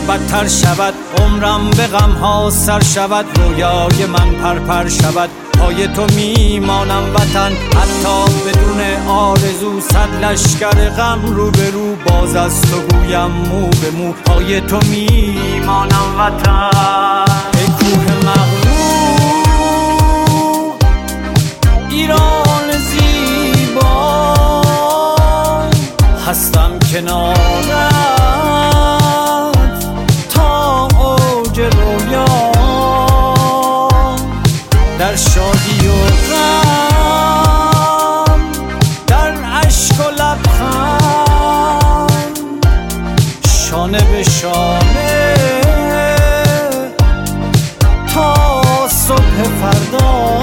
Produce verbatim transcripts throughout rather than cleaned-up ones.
بدتر شود، عمرم به غم ها سر شود، رویای من پرپر شود. پای تو میمانم وطن، حتی بدون آرزو، صد لشکر غم رو به رو، باز از تو گویم مو به مو. پای تو میمانم وطن. ای کوه مغرور ایران زیبا، هستم کنارت تا اوج رویا، در شادی و غم، در اشک و لبخند، شانه به شانه تا صبح فردا.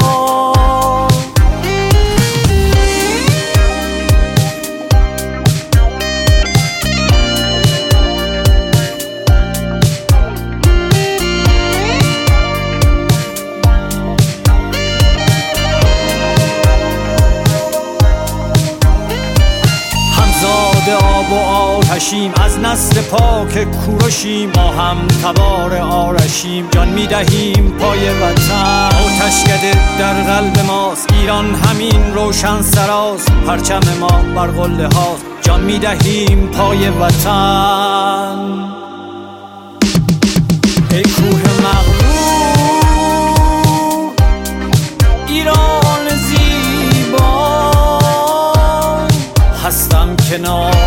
آب و آتشیم، از نسل پاک کوروشیم، ما هم تبار آرشیم، جان میدهیم پای وطن. آتشکده در قلب ماست، ایران همین روشن سراست، پرچم ما بر قله هاست، جان میدهیم پای وطن. ای کوه مغرور ایران زیبا، هستم کنار